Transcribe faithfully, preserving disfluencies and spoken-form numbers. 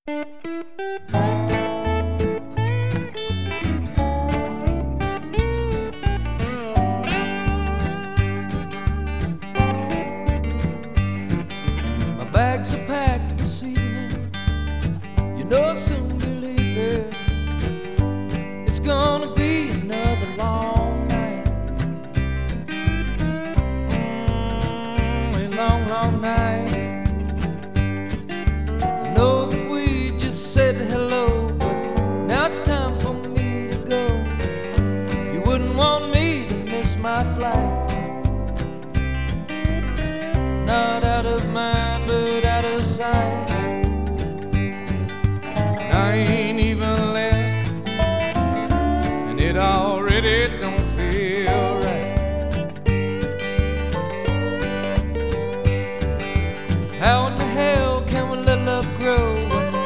My bags are packed this evening. You know I'll soon be leaving. It's gonna be another long night. Mm, a long, long night. I know that we just said hello, but now it's time for me to go. You wouldn't want me to miss my flight. Not out of mind, but out of sight. And I ain't even left, and it already done.